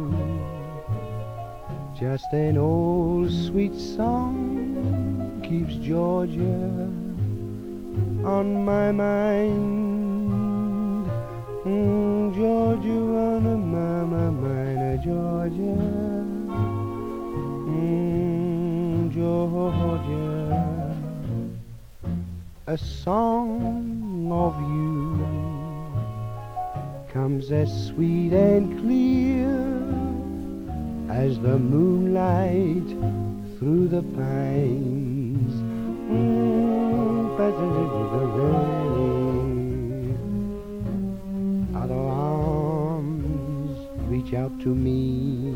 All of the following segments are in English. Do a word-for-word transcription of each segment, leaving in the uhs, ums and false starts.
Just an old sweet song keeps Georgia on my mind. Mm, Georgia on my, my mind, Georgia. Mm, Georgia. A song of you comes as sweet and clear as the moonlight through the pines. Mm, other arms reach out to me,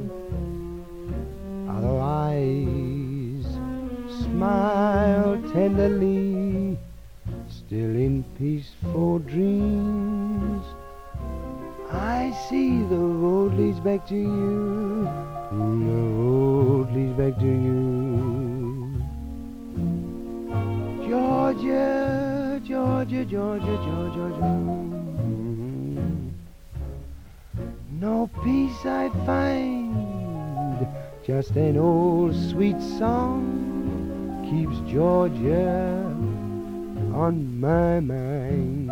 other eyes smile tenderly, still in peaceful dreams. I see the road leads back to you, the road leads back to you. Georgia, Georgia, Georgia, Georgia, Georgia. No peace I find, just an old sweet song keeps Georgia on my mind.